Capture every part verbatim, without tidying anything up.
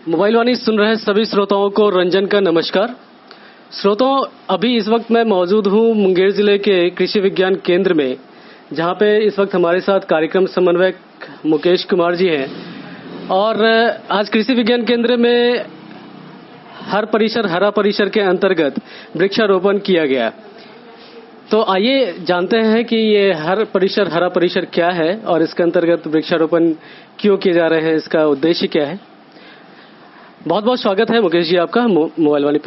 Mobile वाणी सुन रहे सभी श्रोताओं को रंजन का नमस्कार। श्रोताओं, अभी इस वक्त मैं मौजूद हूं मुंगेर जिले के कृषि विज्ञान केंद्र में, जहां पे इस वक्त हमारे साथ कार्यक्रम समन्वयक मुकेश कुमार जी हैं। और आज कृषि विज्ञान केंद्र में हर परिसर हरा परिसर के अंतर्गत वृक्षारोपण किया गया। तो आइए जानते हैं कि ये हर परिसर हरा परिसर क्या है और इसके अंतर्गत वृक्षारोपण क्यों किए जा रहे हैं, इसका उद्देश्य क्या है। बहुत बहुत स्वागत है मुकेश जी आपका मोबाइल वाणी पे।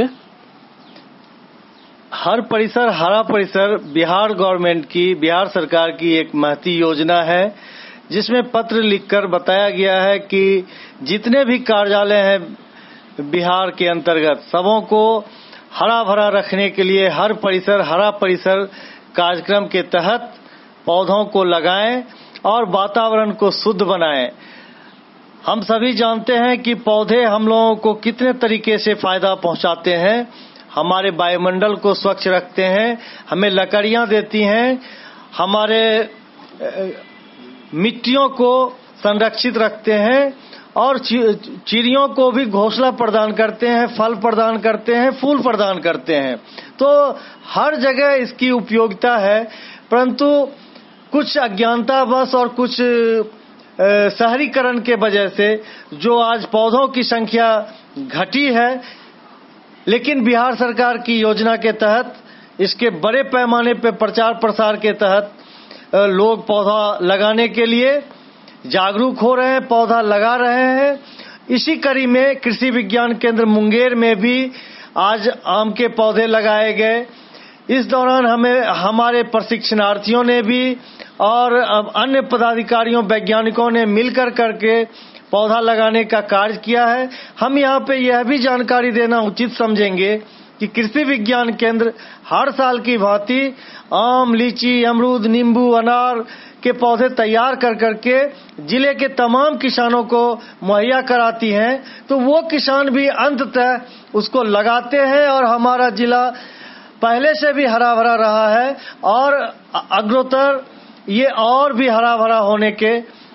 हर परिसर हरा परिसर बिहार गवर्नमेंट की, बिहार सरकार की एक महती योजना है, जिसमें पत्र लिखकर बताया गया है कि जितने भी कार्यालय हैं बिहार के अंतर्गत सबों को हरा भरा रखने के लिए हर परिसर हरा परिसर कार्यक्रम के तहत पौधों को लगाएं और वातावरण को शुद्ध बनाएं। हम सभी जानते हैं कि पौधे हम लोगों को कितने तरीके से फायदा पहुंचाते हैं। हमारे वायुमंडल को स्वच्छ रखते हैं, हमें लकड़ियां देती हैं, हमारे मिट्टियों को संरक्षित रखते हैं और चिड़ियों को भी घोंसला प्रदान करते हैं, फल प्रदान करते हैं, फूल प्रदान करते हैं। तो हर जगह इसकी उपयोगिता है, परंतु कुछ अज्ञानतावश और कुछ शहरीकरण के वजह से जो आज पौधों की संख्या घटी है, लेकिन बिहार सरकार की योजना के तहत इसके बड़े पैमाने पर प्रचार प्रसार के तहत लोग पौधा लगाने के लिए जागरूक हो रहे हैं, पौधा लगा रहे हैं। इसी कड़ी में कृषि विज्ञान केंद्र मुंगेर में भी आज आम के पौधे लगाए गए। इस दौरान हमें हमारे प्रशिक्षणार्थियों ने भी और अन्य पदाधिकारियों वैज्ञानिकों ने मिलकर करके पौधा लगाने का कार्य किया है। हम यहाँ पे यह भी जानकारी देना उचित समझेंगे कि कृषि विज्ञान केंद्र हर साल की भांति आम, लीची, अमरूद, नींबू, अनार के पौधे तैयार कर करके जिले के तमाम किसानों को मुहैया कराती हैं। तो वो किसान भी अंततः उसको लगाते हैं और हमारा जिला पहले से भी हरा भरा रहा है और अग्रोत्तर ये और भी हरा भरा होने के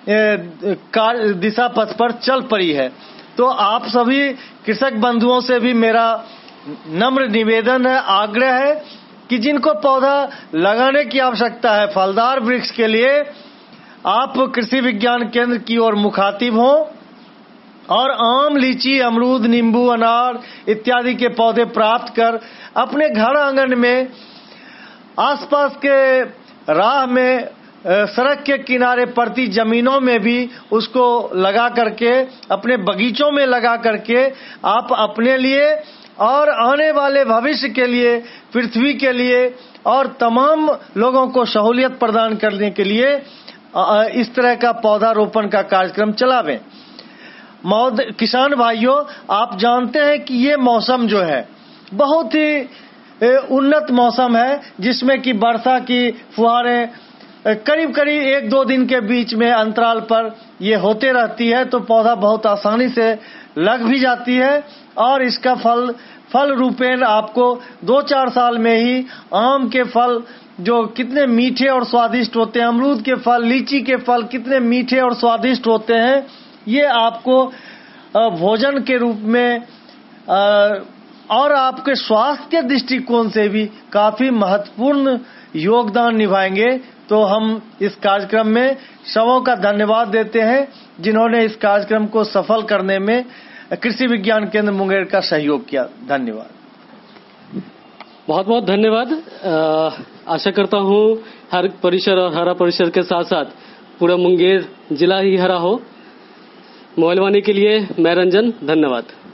दिशा पथ पर चल पड़ी है। तो आप सभी कृषक बंधुओं से भी मेरा नम्र निवेदन है, आग्रह है कि जिनको पौधा लगाने की आवश्यकता है फलदार वृक्ष के लिए, आप कृषि विज्ञान केंद्र की ओर मुखातिब हों और आम, लीची, अमरूद, नींबू, अनार इत्यादि के पौधे प्राप्त कर अपने घर आंगन में, आसपास के राह में, सड़क के किनारे पड़ती जमीनों में भी उसको लगा करके, अपने बगीचों में लगा करके आप अपने लिए और आने वाले भविष्य के लिए, पृथ्वी के लिए और तमाम लोगों को सहूलियत प्रदान करने के लिए इस तरह का पौधारोपण का कार्यक्रम चलावें। किसान भाइयों, आप जानते हैं कि ये मौसम जो है बहुत ही उन्नत मौसम है, जिसमें कि वर्षा की फुहारें करीब करीब एक दो दिन के बीच में अंतराल पर ये होते रहती है। तो पौधा बहुत आसानी से लग भी जाती है और इसका फल फल रूपेण आपको दो चार साल में ही आम के फल जो कितने मीठे और स्वादिष्ट होते हैं, अमरूद के फल, लीची के फल कितने मीठे और स्वादिष्ट होते हैं, ये आपको भोजन के रूप में और आपके स्वास्थ्य के दृष्टिकोण से भी काफी महत्वपूर्ण योगदान निभाएंगे। तो हम इस कार्यक्रम में सबों का धन्यवाद देते हैं जिन्होंने इस कार्यक्रम को सफल करने में कृषि विज्ञान केंद्र मुंगेर का सहयोग किया। धन्यवाद। बहुत बहुत धन्यवाद। आशा करता हूँ हर परिसर और हरा परिसर के साथ साथ पूरा मुंगेर जिला ही हरा हो। मोबाइल वाणी के लिए मैं रंजन, धन्यवाद।